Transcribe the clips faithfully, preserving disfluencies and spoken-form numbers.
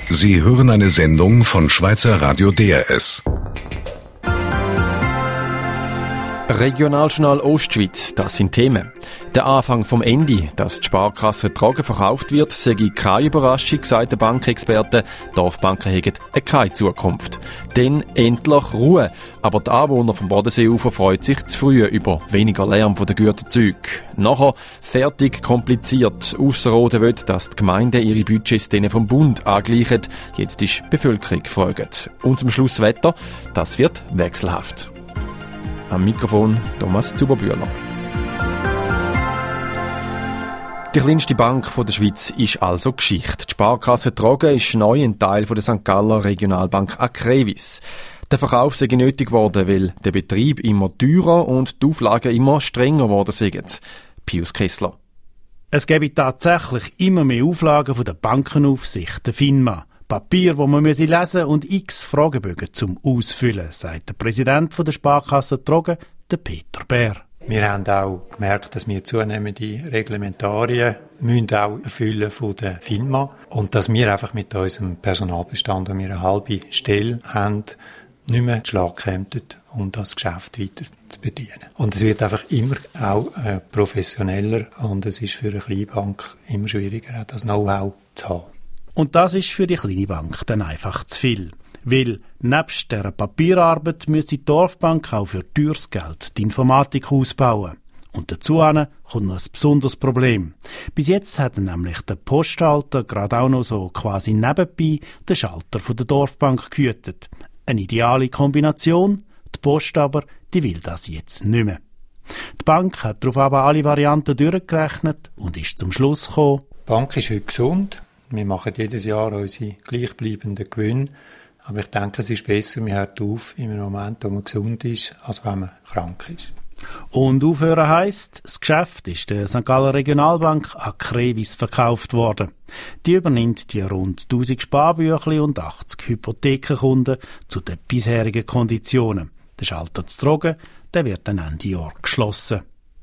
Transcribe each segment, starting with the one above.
Sie hören eine Sendung von Schweizer Radio D R S. Regionaljournal Ostschweiz, das sind Themen. Der Anfang vom Ende, dass die Sparkasse Drogen verkauft wird, sei keine Überraschung, sagt der Bankexperte. Dorfbanken haben keine Zukunft. Dann endlich Ruhe. Aber die Anwohner vom Bodenseeufer freuen sich zu früh über weniger Lärm von den Güterzügen. Nachher fertig kompliziert. Ausserrhoden will, dass die Gemeinden ihre Budgets denen vom Bund angleichen. Jetzt ist die Bevölkerung gefragt. Und zum Schluss Wetter, das wird wechselhaft. Am Mikrofon Thomas Zuberbühler. Die kleinste Bank der Schweiz ist also Geschichte. Die Sparkasse Drogen ist neu ein Teil der Sankt Galler Regionalbank Akrevis. Der Verkauf sei nötig geworden, weil der Betrieb immer teurer und die Auflagen immer strenger geworden sind. Pius Kessler. Es gäbe tatsächlich immer mehr Auflagen von der Bankenaufsicht, der FINMA. Papier, das man lesen müsse und x Fragebögen zum Ausfüllen, sagt der Präsident der Sparkasse Drogen, der Peter Bär. Wir haben auch gemerkt, dass wir zunehmende Reglementarien müssen auch erfüllen von der FINMA und dass wir einfach mit unserem Personalbestand, den wir eine halbe Stelle haben, nicht mehr zu Schlag kämen, um das Geschäft weiter zu bedienen. Und es wird einfach immer auch äh, professioneller und es ist für eine kleine Bank immer schwieriger, auch das Know-how zu haben. Und das ist für die kleine Bank dann einfach zu viel. Weil nebst dieser Papierarbeit müsste die Dorfbank auch für teures Geld die Informatik ausbauen. Und dazu kommt noch ein besonderes Problem. Bis jetzt hat nämlich der Postschalter gerade auch noch so quasi nebenbei den Schalter von der Dorfbank gehütet. Eine ideale Kombination, die Post aber, die will das jetzt nicht mehr. Die Bank hat darauf aber alle Varianten durchgerechnet und ist zum Schluss gekommen. Die Bank ist heute gesund. Wir machen jedes Jahr unsere gleichbleibenden Gewinne. Aber ich denke, es ist besser, man hört auf in einem Moment, wo man gesund ist, als wenn man krank ist. Und aufhören heisst, das Geschäft ist der Sankt Galler Regionalbank Akrevis verkauft worden. Die übernimmt die rund tausend Sparbüchli und achtzig Hypothekenkunden zu den bisherigen Konditionen. Der Schalter zu Drogen, der wird dann Ende Jahr geschlossen.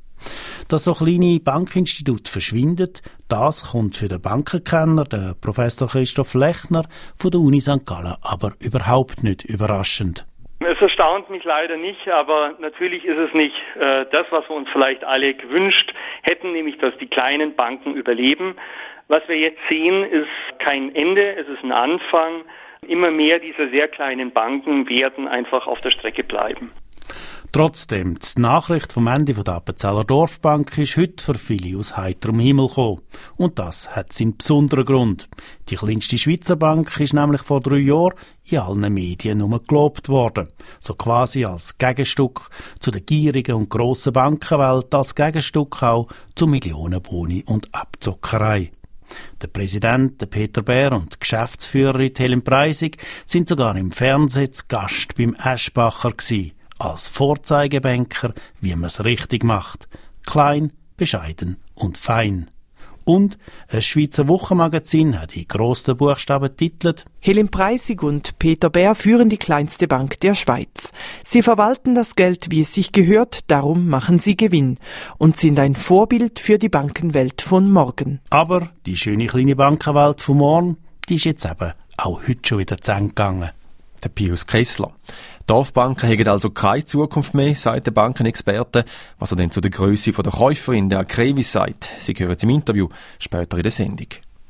Dass so kleine Bankinstitute verschwindet, das kommt für den Bankenkenner, den Professor Christoph Lechner von der Uni Sankt Gallen, aber überhaupt nicht überraschend. Es erstaunt mich leider nicht, aber natürlich ist es nicht äh, das, was wir uns vielleicht alle gewünscht hätten, nämlich dass die kleinen Banken überleben. Was wir jetzt sehen, ist kein Ende, es ist ein Anfang. Immer mehr dieser sehr kleinen Banken werden einfach auf der Strecke bleiben. Trotzdem, die Nachricht vom Ende der Appenzeller Dorfbank ist heute für viele aus heiterem Himmel gekommen. Und das hat seinen besonderen Grund. Die kleinste Schweizer Bank ist nämlich vor drei Jahren in allen Medien nur gelobt worden. So quasi als Gegenstück zu der gierigen und grossen Bankenwelt, als Gegenstück auch zu Millionenboni und Abzockerei. Der Präsident, der Peter Bär und die Geschäftsführerin Helen Preisig sind sogar im Fernsehen zu Gast beim Eschbacher gewesen. Als Vorzeigebanker, wie man es richtig macht. Klein, bescheiden und fein. Und ein Schweizer Wochenmagazin hat in grossen Buchstaben titelt: Helen Preisig und Peter Bär führen die kleinste Bank der Schweiz. Sie verwalten das Geld, wie es sich gehört, darum machen sie Gewinn und sind ein Vorbild für die Bankenwelt von morgen. Aber die schöne kleine Bankenwelt von morgen, die ist jetzt eben auch heute schon wieder zu Ende gegangen. Der Pius Kessler. Dorfbanken haben also keine Zukunft mehr, sagt der Bankenexperte. Was er denn zu der Grösse der Käuferin der Akrevis sagt, Sie hören es im Interview später in der Sendung.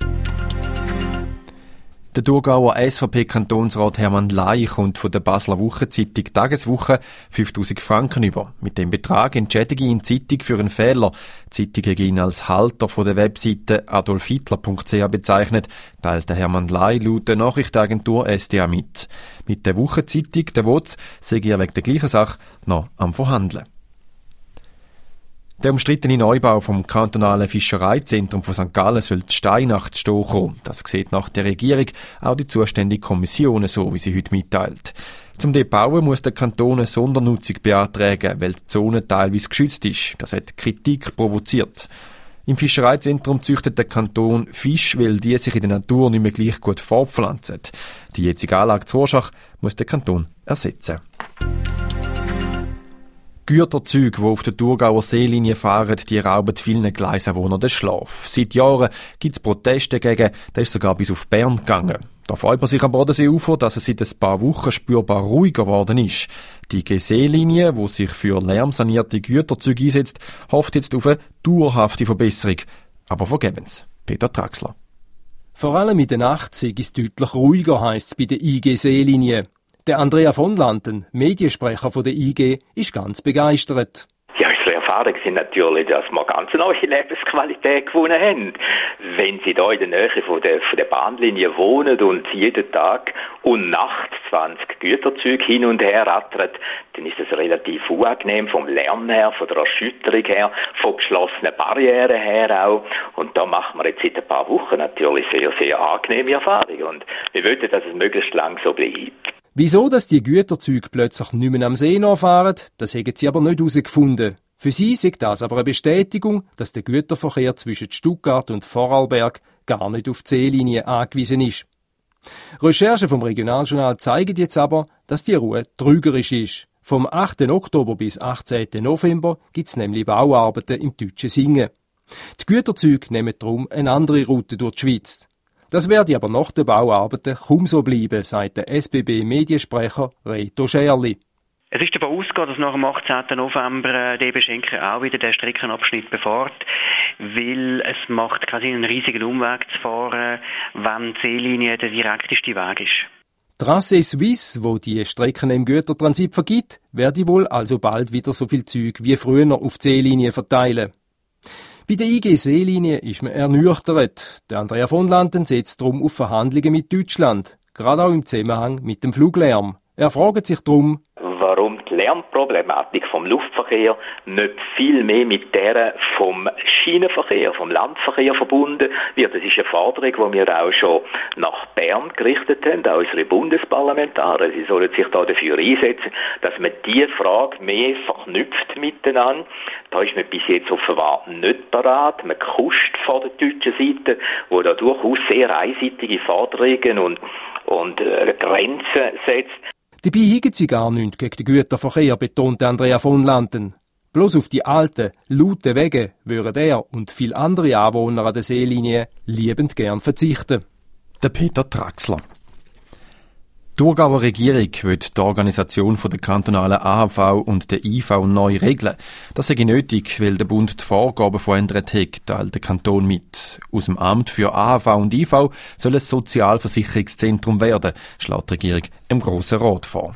Der Thurgauer S V P-Kantonsrat Hermann Ley kommt von der Basler Wochenzeitung Tageswoche fünftausend Franken über. Mit dem Betrag entschädige ihn die Zeitung für einen Fehler. Die Zeitung hat ihn als Halter von der Webseite adolfhitler punkt c h bezeichnet, teilte Hermann Ley laut der Nachrichtenagentur S D A mit. Mit der Wochenzeitung, der W O Z, sei er wegen der gleichen Sache noch am Verhandeln. Der umstrittene Neubau vom kantonalen Fischereizentrum von Sankt Gallen soll die Steinacht stehen kommen. Das sieht nach der Regierung auch die zuständige Kommission so, wie sie heute mitteilt. Zum dort bauen muss der Kanton eine Sondernutzung beantragen, weil die Zone teilweise geschützt ist. Das hat Kritik provoziert. Im Fischereizentrum züchtet der Kanton Fisch, weil die sich in der Natur nicht mehr gleich gut fortpflanzen. Die jetzige Anlage zu Orschach muss der Kanton ersetzen. Güterzüge, die auf der Thurgauer Seelinie fahren, die rauben vielen Gleisanwohnern den Schlaf. Seit Jahren gibt es Proteste dagegen, der ist sogar bis auf Bern gegangen. Da freut man sich am Bodenseeufer, dass es seit ein paar Wochen spürbar ruhiger geworden ist. Die I G See-Linie, die sich für lärmsanierte Güterzüge einsetzt, hofft jetzt auf eine dauerhafte Verbesserung. Aber vergebens. Peter Traxler. Vor allem in der Nacht sei es deutlich ruhiger, heisst es bei der I G See-Linie. Der Andrea von Lanten, Mediensprecher von der I G, ist ganz begeistert. Ja, unsere Erfahrung sind natürlich, dass wir ganz neue Lebensqualität gewonnen haben. Wenn Sie da in der Nähe von der, von der Bahnlinie wohnen und jeden Tag und Nacht zwanzig Güterzüge hin und her rattern, dann ist das relativ unangenehm vom Lärm her, von der Erschütterung her, von geschlossenen Barrieren her auch. Und da machen wir jetzt seit ein paar Wochen natürlich sehr, sehr angenehme Erfahrungen. Und wir wollen, dass es möglichst lang so bleibt. Wieso, dass die Güterzüge plötzlich nicht mehr am See fahren, das haben sie aber nicht herausgefunden. Für sie ist das aber eine Bestätigung, dass der Güterverkehr zwischen Stuttgart und Vorarlberg gar nicht auf die Seelinie angewiesen ist. Recherchen vom Regionaljournal zeigen jetzt aber, dass die Ruhe trügerisch ist. Vom achten Oktober bis achtzehnten November gibt es nämlich Bauarbeiten im deutschen Singen. Die Güterzüge nehmen darum eine andere Route durch die Schweiz. Das werde aber nach den Bauarbeiten kaum so bleiben, sagt der S B B-Mediensprecher Reto Scherli. Es ist davon auszugehen, dass nach dem achtzehnten November äh, D B Schenker auch wieder den Streckenabschnitt befährt, weil es macht keinen Sinn, einen riesigen Umweg zu fahren, wenn die Seelinie der direkteste Weg ist. Trasse Suisse, wo die Strecken im Gütertransit vergibt, werde wohl also bald wieder so viel Züge wie früher auf die Seelinie verteilen. Bei der I G See-Linie ist man ernüchtert. Der Andrea von Lanten setzt darum auf Verhandlungen mit Deutschland, gerade auch im Zusammenhang mit dem Fluglärm. Er fragt sich darum, warum die Lärmproblematik vom Luftverkehr nicht viel mehr mit der vom Schienenverkehr, vom Landverkehr verbunden wird. Das ist eine Forderung, die wir auch schon nach Bern gerichtet haben, auch unsere Bundesparlamentarier. Sie sollen sich da dafür einsetzen, dass man diese Frage mehr verknüpft miteinander. Da ist man bis jetzt offenbar nicht parat. Man kuscht von der deutschen Seite, wo da durchaus sehr einseitige Forderungen und, und äh, Grenzen setzt. Dabei hiegen sie gar nichts gegen den Güterverkehr, betonte Andrea von Lanten. Bloß auf die alten, lauten Wege würden er und viele andere Anwohner an der Seelinie liebend gern verzichten. Der Peter Traxler. Die Thurgauer Regierung will die Organisation der kantonalen A H V und der I V neu regeln. Das sei nötig, weil der Bund die Vorgaben verändert hat, teilt der Kanton mit. Aus dem Amt für A H V und I V soll ein Sozialversicherungszentrum werden, schlägt die Regierung im Grossen Rat vor.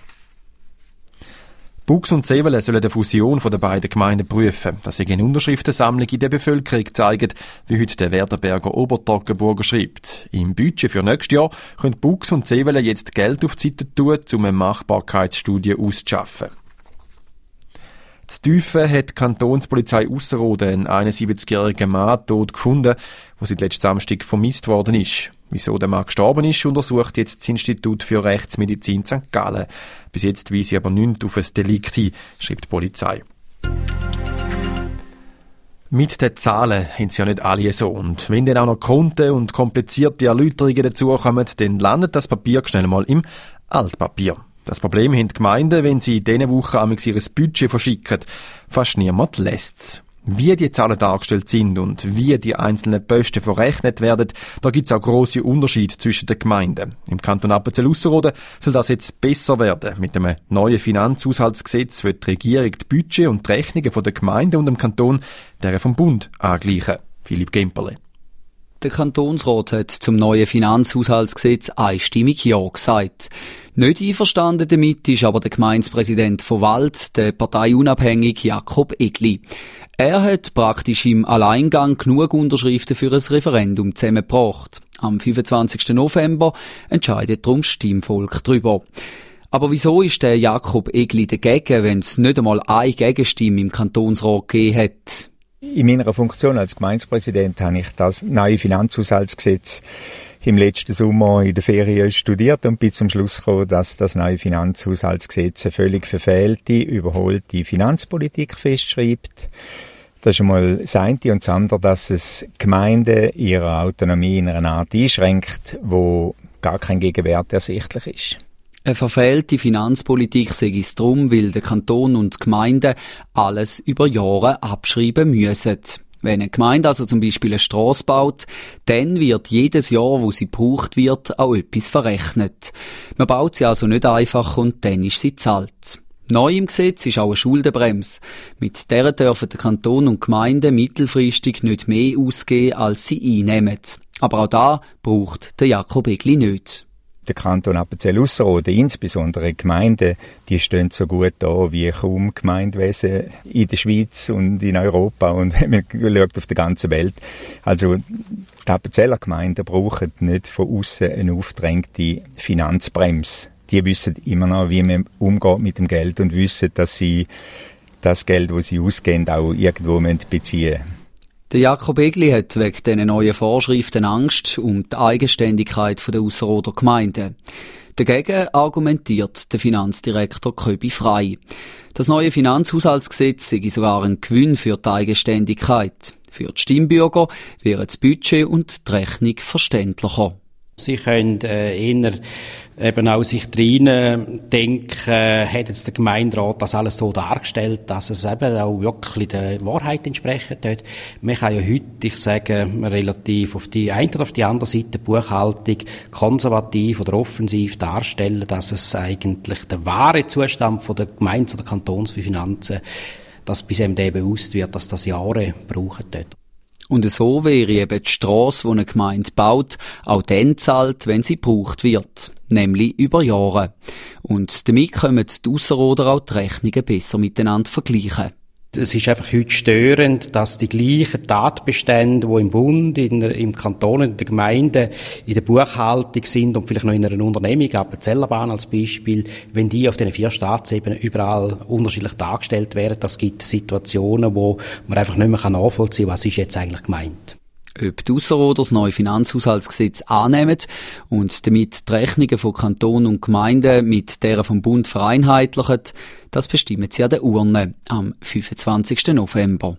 Bux und Zevele sollen die Fusion der beiden Gemeinden prüfen. Das ist eine Unterschriftensammlung in der Bevölkerung zeigt, wie heute der Werdenberger Obertoggenburger schreibt. Im Budget für nächstes Jahr können Bux und Zevele jetzt Geld auf die Seite tun, um eine Machbarkeitsstudie auszuschaffen. In Tüfen hat die Kantonspolizei Ausserrhoden einen einundsiebzigjährigen Mann tot gefunden, der seit letzten Samstag vermisst worden ist. Wieso der Mann gestorben ist, untersucht jetzt das Institut für Rechtsmedizin Sankt Gallen. Bis jetzt weise aber nichts auf ein Delikt hin, schreibt die Polizei. Mit den Zahlen haben sie ja nicht alle so. Und wenn dann auch noch Konten und komplizierte Erläuterungen dazukommen, dann landet das Papier schnell mal im Altpapier. Das Problem haben die Gemeinden, wenn sie in diesen Wochen einmal ihr Budget verschicken. Fast niemand lässt's. Wie die Zahlen dargestellt sind und wie die einzelnen Posten verrechnet werden, da gibt es auch grosse Unterschiede zwischen den Gemeinden. Im Kanton Appenzell-Ausserrhoden soll das jetzt besser werden. Mit dem neuen Finanzhaushaltsgesetz wird die Regierung die Budget und die Rechnungen der Gemeinden und dem Kanton deren vom Bund angleichen. Philipp Gemperle. Der Kantonsrat hat zum neuen Finanzhaushaltsgesetz einstimmig Ja gesagt. Nicht einverstanden damit ist aber der Gemeindepräsident von Wald, der parteiunabhängige Jakob Egli. Er hat praktisch im Alleingang genug Unterschriften für ein Referendum zusammengebracht. Am fünfundzwanzigsten November entscheidet darum das Stimmvolk darüber. Aber wieso ist der Jakob Egli dagegen, wenn es nicht einmal eine Gegenstimme im Kantonsrat gegeben hat? In meiner Funktion als Gemeindepräsident habe ich das neue Finanzhaushaltsgesetz im letzten Sommer in der Ferien studiert und bin zum Schluss gekommen, dass das neue Finanzhaushaltsgesetz eine völlig verfehlte, überholte Finanzpolitik festschreibt. Das ist einmal das eine und das andere, dass es Gemeinden ihre Autonomie in einer Art einschränkt, wo gar kein Gegenwert ersichtlich ist. Eine verfehlte Finanzpolitik sei es darum, weil der Kanton und die Gemeinden alles über Jahre abschreiben müssen. Wenn eine Gemeinde also zum Beispiel eine Strasse baut, dann wird jedes Jahr, wo sie gebraucht wird, auch etwas verrechnet. Man baut sie also nicht einfach und dann ist sie zahlt. Neu im Gesetz ist auch eine Schuldenbremse. Mit der dürfen der Kanton und Gemeinden mittelfristig nicht mehr ausgeben, als sie einnehmen. Aber auch da braucht der Jakob Egli nicht. Der Kanton Appenzell-Ausserrhoden, insbesondere Gemeinden, die stehen so gut da wie kaum Gemeindewesen in der Schweiz und in Europa und man schaut auf der ganzen Welt. Also die Appenzeller Gemeinden brauchen nicht von außen eine aufdrängte Finanzbremse. Die wissen immer noch, wie man umgeht mit dem Geld und wissen, dass sie das Geld, das sie ausgeben, auch irgendwo beziehen müssen. Der Jakob Egli hat wegen diesen neuen Vorschriften Angst um die Eigenständigkeit der Ausserrhoder Gemeinden. Dagegen argumentiert der Finanzdirektor Köbi Frei. Das neue Finanzhaushaltsgesetz sei sogar ein Gewinn für die Eigenständigkeit. Für die Stimmbürger wären das Budget und die Rechnung verständlicher. Sie können äh, eher eben auch sich rein denken, äh, hat jetzt der Gemeinderat das alles so dargestellt, dass es eben auch wirklich der Wahrheit entsprechen tut. Man kann ja heute, ich sage, relativ auf die eine oder auf die andere Seite Buchhaltung konservativ oder offensiv darstellen, dass es eigentlich der wahre Zustand von der Gemeinde- oder Kantonsfinanzen, dass bis eben dem bewusst wird, dass das Jahre brauchen tut. Und so wäre eben die Strasse, die eine Gemeinde baut, auch dann zahlt, wenn sie gebraucht wird. Nämlich über Jahre. Und damit können die Ausserrhoder auch die Rechnungen besser miteinander vergleichen. Es ist einfach heute störend, dass die gleichen Tatbestände, die im Bund, in, im Kanton, in der Gemeinde, in der Buchhaltung sind und vielleicht noch in einer Unternehmung, Appenzellerbahn als Beispiel, wenn die auf diesen vier Staatsebenen überall unterschiedlich dargestellt werden, das gibt Situationen, wo man einfach nicht mehr nachvollziehen kann, was ist jetzt eigentlich gemeint. Ob die Ausserrhoder das neue Finanzhaushaltsgesetz annehmen und damit die Rechnungen von Kanton und Gemeinden mit deren vom Bund vereinheitlichen, das bestimmen sie an der Urne am fünfundzwanzigsten November.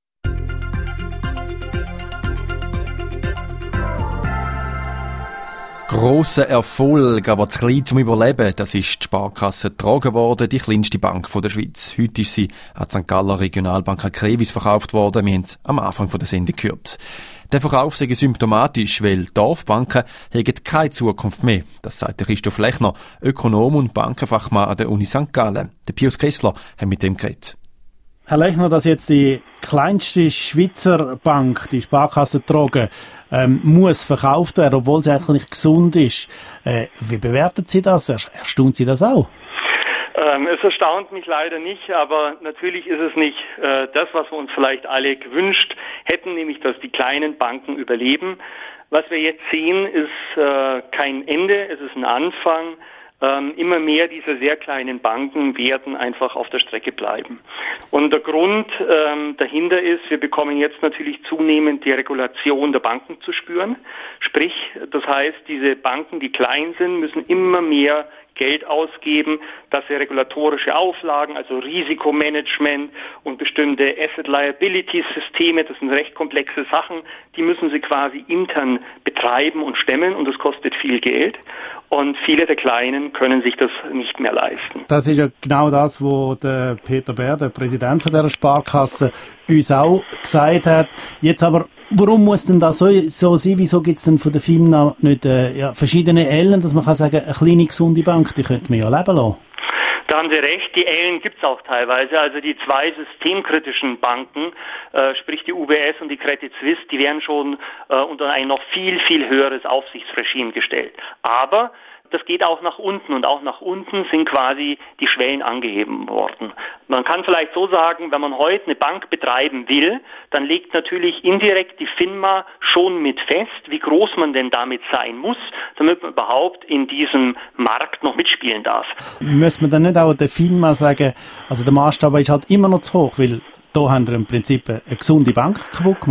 Grosser Erfolg, aber zu klein zum Überleben, das ist die Sparkasse getragen worden, die kleinste Bank der Schweiz. Heute ist sie an die Sankt Galler Regionalbank Krevis verkauft worden. Wir haben es am Anfang der Sendung gehört. Der Verkauf sei symptomatisch, weil Dorfbanken haben keine Zukunft mehr. Das sagt der Christoph Lechner, Ökonom und Bankenfachmann an der Uni Sankt Gallen. Der Pius Kessler hat mit dem geredet. Herr Lechner, dass jetzt die kleinste Schweizer Bank, die Sparkasse Trogen, ähm, muss verkauft werden, obwohl sie eigentlich gesund ist. Äh, wie bewertet Sie das? Erstaunt Sie das auch? Ähm, es erstaunt mich leider nicht, aber natürlich ist es nicht äh, das, was wir uns vielleicht alle gewünscht hätten, nämlich dass die kleinen Banken überleben. Was wir jetzt sehen, ist äh, kein Ende, es ist ein Anfang. Ähm, immer mehr dieser sehr kleinen Banken werden einfach auf der Strecke bleiben. Und der Grund ähm, dahinter ist, wir bekommen jetzt natürlich zunehmend die Regulation der Banken zu spüren. Sprich, das heißt, diese Banken, die klein sind, müssen immer mehr Geld ausgeben, dass sie regulatorische Auflagen, also Risikomanagement und bestimmte Asset-Liability-Systeme, das sind recht komplexe Sachen, die müssen sie quasi intern betreiben und stemmen und das kostet viel Geld. Und viele der Kleinen können sich das nicht mehr leisten. Das ist ja genau das, was der Peter Bär, der Präsident von dieser Sparkasse, uns auch gesagt hat. Jetzt aber, warum muss denn das so, so sein? Wieso gibt es denn von der FIMNA nicht äh, ja, verschiedene Ellen, dass man kann sagen, eine kleine, gesunde Bank, die könnte man ja leben lassen? Da haben Sie recht, die Ellen gibt es auch teilweise. Also die zwei systemkritischen Banken, äh, sprich die U B S und die Credit Suisse, die werden schon äh, unter ein noch viel, viel höheres Aufsichtsregime gestellt. Aber das geht auch nach unten und auch nach unten sind quasi die Schwellen angeheben worden. Man kann vielleicht so sagen, wenn man heute eine Bank betreiben will, dann legt natürlich indirekt die FINMA schon mit fest, wie groß man denn damit sein muss, damit man überhaupt in diesem Markt noch mitspielen darf. Müsste man dann nicht auch der FINMA sagen, also der Maßstab ist halt immer noch zu hoch, weil da haben wir im Prinzip eine gesunde Bank kaputt gemacht?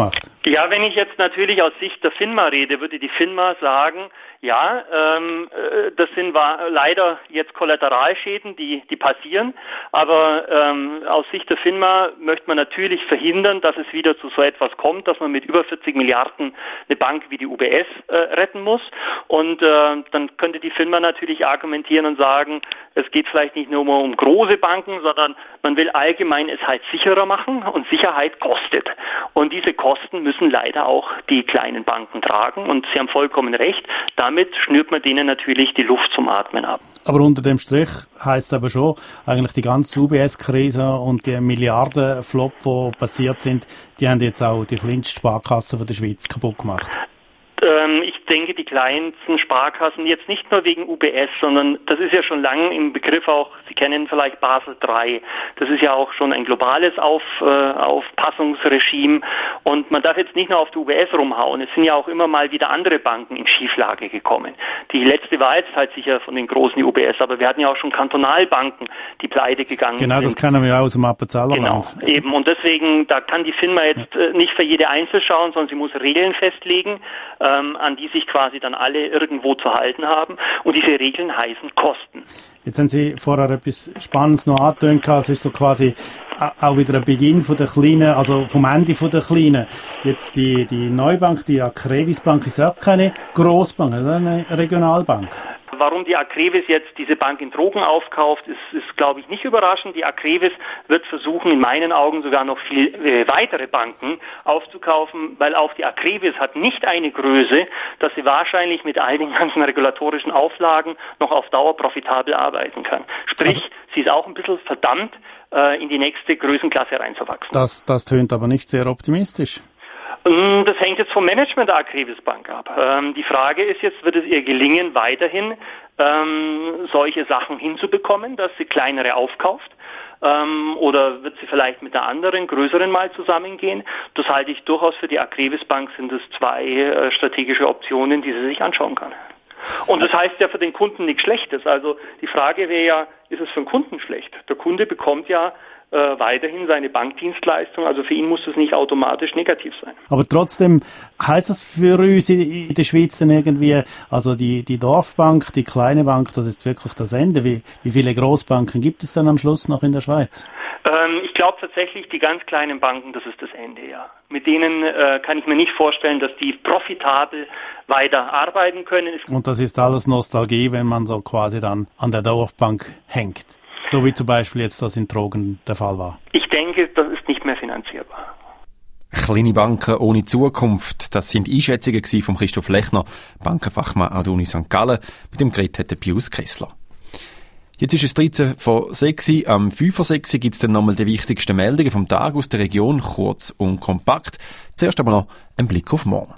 Ja, wenn ich jetzt natürlich aus Sicht der FINMA rede, würde die FINMA sagen, ja, ähm, das sind leider jetzt Kollateralschäden, die, die passieren, aber ähm, aus Sicht der FINMA möchte man natürlich verhindern, dass es wieder zu so etwas kommt, dass man mit über vierzig Milliarden eine Bank wie die U B S äh, retten muss, und äh, dann könnte die FINMA natürlich argumentieren und sagen, es geht vielleicht nicht nur um große Banken, sondern man will allgemein es halt sicherer machen, und Sicherheit kostet, und diese Kosten müssen leider auch die kleinen Banken tragen, und Sie haben vollkommen recht, damit schnürt man denen natürlich die Luft zum Atmen ab. Aber unter dem Strich heisst es aber schon, eigentlich die ganze U B S-Krise und die Milliardenflop, die passiert sind, die haben jetzt auch die kleinste Sparkasse von der Schweiz kaputt gemacht. Ähm, ich denke, die kleinsten Sparkassen, jetzt nicht nur wegen U B S, sondern das ist ja schon lange im Begriff auch, Sie kennen vielleicht Basel drei, das ist ja auch schon ein globales Auf, äh, Aufpassungsregime, und man darf jetzt nicht nur auf die U B S rumhauen, es sind ja auch immer mal wieder andere Banken in Schieflage gekommen. Die letzte war jetzt halt sicher von den großen die U B S, aber wir hatten ja auch schon Kantonalbanken, die pleite gegangen genau, sind. Genau, das kennen wir ja aus dem Appenzellerland. Genau, eben, und deswegen, da kann die FINMA jetzt äh, nicht für jede Einzel schauen, sondern sie muss Regeln festlegen, ähm, an die sich quasi dann alle irgendwo zu halten haben. Und diese Regeln heißen Kosten. Jetzt haben Sie vorher etwas Spannendes noch angetönt. Es ist so quasi auch wieder ein Beginn von der Kleinen, also vom Ende von der Kleinen. Jetzt die, die Neubank, die Acrevis Bank, ist auch keine Grossbank, also eine Regionalbank. Warum die Acrevis jetzt diese Bank in Trogen aufkauft, ist, ist glaube ich, nicht überraschend. Die Acrevis wird versuchen, in meinen Augen sogar noch viel äh, weitere Banken aufzukaufen, weil auch die Acrevis hat nicht eine Größe, dass sie wahrscheinlich mit all den ganzen regulatorischen Auflagen noch auf Dauer profitabel arbeiten kann. Sprich, also, sie ist auch ein bisschen verdammt, äh, in die nächste Größenklasse reinzuwachsen. Das, das tönt aber nicht sehr optimistisch. Das hängt jetzt vom Management der Acrevis Bank ab. Ähm, die Frage ist jetzt, wird es ihr gelingen, weiterhin ähm, solche Sachen hinzubekommen, dass sie kleinere aufkauft? Ähm, oder wird sie vielleicht mit der anderen, größeren mal zusammengehen? Das halte ich durchaus für die Acrevis Bank, sind es zwei äh, strategische Optionen, die sie sich anschauen kann. Und das heißt ja für den Kunden nichts Schlechtes. Also die Frage wäre ja, ist es für den Kunden schlecht? Der Kunde bekommt ja Äh, weiterhin seine Bankdienstleistung, also für ihn muss das nicht automatisch negativ sein. Aber trotzdem heisst das für uns in der Schweiz dann irgendwie, also die, die Dorfbank, die kleine Bank, das ist wirklich das Ende. Wie, wie viele Grossbanken gibt es dann am Schluss noch in der Schweiz? Ähm, ich glaube tatsächlich, die ganz kleinen Banken, das ist das Ende, ja. Mit denen äh, kann ich mir nicht vorstellen, dass die profitabel weiter arbeiten können. Und das ist alles Nostalgie, wenn man so quasi dann an der Dorfbank hängt. So wie zum Beispiel jetzt das in Trogen der Fall war. Ich denke, das ist nicht mehr finanzierbar. Kleine Banken ohne Zukunft, das sind Einschätzungen von Christoph Lechner, Bankenfachmann an der Uni Sankt Gallen, mit dem geredet hat Pius Kessler. Jetzt ist es dreizehn vor sechs. Am fünf vor sechs gibt es dann nochmal die wichtigsten Meldungen vom Tag aus der Region, kurz und kompakt. Zuerst aber noch ein Blick auf morgen.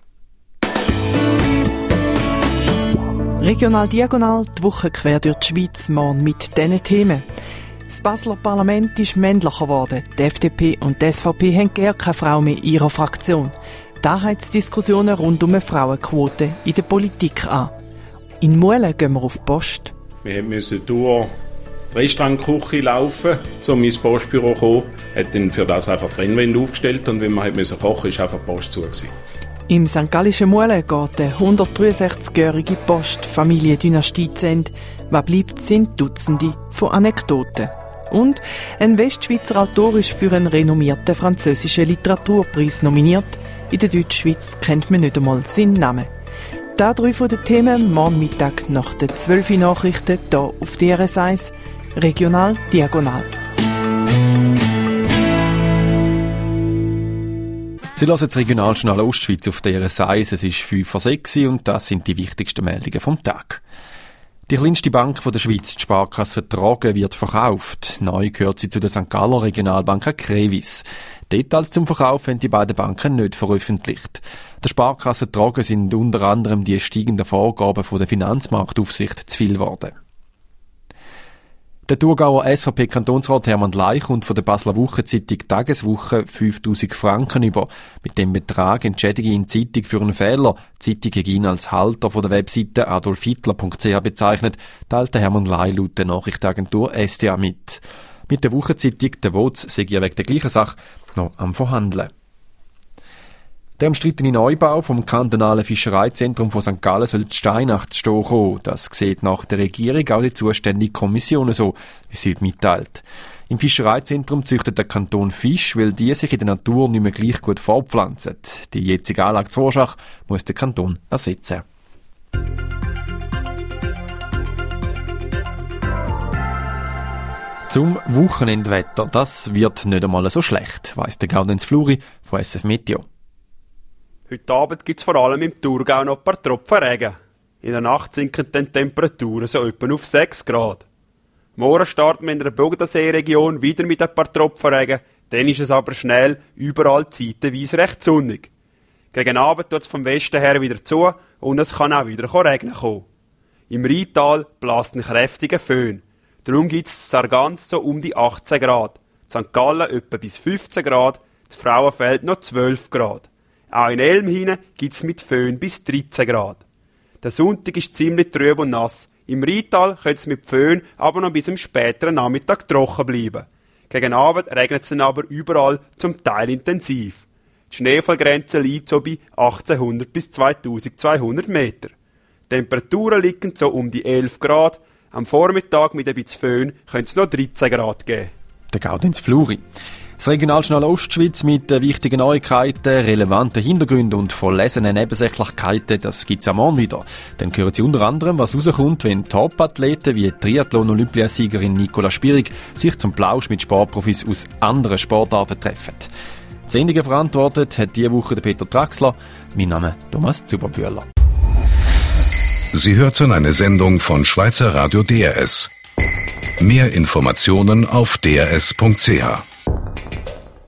Regional Diagonal, die Woche quer durch die Schweiz, morgen mit diesen Themen. Das Basler Parlament ist männlicher geworden. Die F D P und die S V P haben gar keine Frau mehr in ihrer Fraktion. Da hat es Diskussionen rund um eine Frauenquote in der Politik an. In Muelen gehen wir auf die Post. Wir mussten durch die Restaurantküche laufen, um ins Postbüro zu kommen. Hat dann für das einfach die Trennwände aufgestellt und wenn man kochen musste, ist einfach die Post zu gewesen. Im Sankt Gallischen Muelen geht eine hundertdreiundsechzigjährige Postfamiliendynastie zu Ende. Was bleibt, sind Dutzende von Anekdoten. Und ein Westschweizer Autor ist für einen renommierten französischen Literaturpreis nominiert. In der Deutschschweiz kennt man nicht einmal seinen Namen. Da drei von den Themen morgen Mittag nach den zwölf Nachrichten hier auf D R S eins, Regional Diagonal. Sie hören das Regionaljournal Ostschweiz auf D R S eins. Es ist fünf vor sechs und das sind die wichtigsten Meldungen vom Tag. Die kleinste Bank der Schweiz, die Sparkasse Trogen, wird verkauft. Neu gehört sie zu der Sankt Galler Regionalbank Acrevis. Details zum Verkauf haben die beiden Banken nicht veröffentlicht. Der Sparkasse Trogen sind unter anderem die steigenden Vorgaben von der Finanzmarktaufsicht zu viel geworden. Der Thurgauer S V P-Kantonsrat Hermann Lai kommt von der Basler Wochenzeitung Tageswoche fünftausend Franken über. Mit dem Betrag entschädige ihn die Zeitung für einen Fehler. Die Zeitung ging als Halter von der Webseite adolf hitler punkt c h bezeichnet, teilte Hermann Lai laut der Nachrichtenagentur S D A mit. Mit der Wochenzeitung «Der Woz» sei er wegen der gleichen Sache noch am Verhandeln. Der umstrittene Neubau vom kantonalen Fischereizentrum von Sankt Gallen soll zu Steinach zu stehen kommen. Das sieht nach der Regierung auch die zuständige Kommission so, wie sie mitteilt. Im Fischereizentrum züchtet der Kanton Fisch, weil die sich in der Natur nicht mehr gleich gut fortpflanzen. Die jetzige Anlage zu Orschach muss der Kanton ersetzen. Zum Wochenendwetter, das wird nicht einmal so schlecht, weiss der Gaudenz Fluri von S F Meteo. Heute Abend gibt es vor allem im Thurgau noch ein paar Tropfen Regen. In der Nacht sinken die Temperaturen so etwa auf sechs Grad. Morgen starten wir in der Bogenseeregion wieder mit ein paar Tropfen Regen, dann ist es aber schnell überall zeitenweise recht sonnig. Gegen Abend tut es vom Westen her wieder zu und es kann auch wieder regnen kommen. Im Rheintal bläst ein kräftiger Föhn. Darum gibt es in Sargans so um die achtzehn Grad, in Sankt Gallen etwa bis fünfzehn Grad, in Frauenfeld noch zwölf Grad. Auch in Elmhinen gibt es mit Föhn bis dreizehn Grad. Der Sonntag ist ziemlich trüb und nass. Im Rheintal könnte es mit Föhn aber noch bis zum späteren Nachmittag trocken bleiben. Gegen Abend regnet es dann aber überall zum Teil intensiv. Die Schneefallgrenze liegt so bei achtzehnhundert bis zweitausendzweihundert Meter. Die Temperaturen liegen so um die elf Grad. Am Vormittag mit ein bisschen Föhn könnte es noch dreizehn Grad geben. Der Gaudenz Fluri. Das Regionaljournal Ostschweiz mit wichtigen Neuigkeiten, relevanten Hintergründen und verlesenen Nebensächlichkeiten, das gibt's am Morgen wieder. Dann hören Sie unter anderem, was rauskommt, wenn Top-Athleten wie Triathlon-Olympiasiegerin Nicola Spirig sich zum Plausch mit Sportprofis aus anderen Sportarten treffen. Die Sendung verantwortet hat diese Woche der Peter Traxler. Mein Name ist Thomas Zuberbühler. Sie hörten eine Sendung von Schweizer Radio D R S. Mehr Informationen auf d r s punkt c h.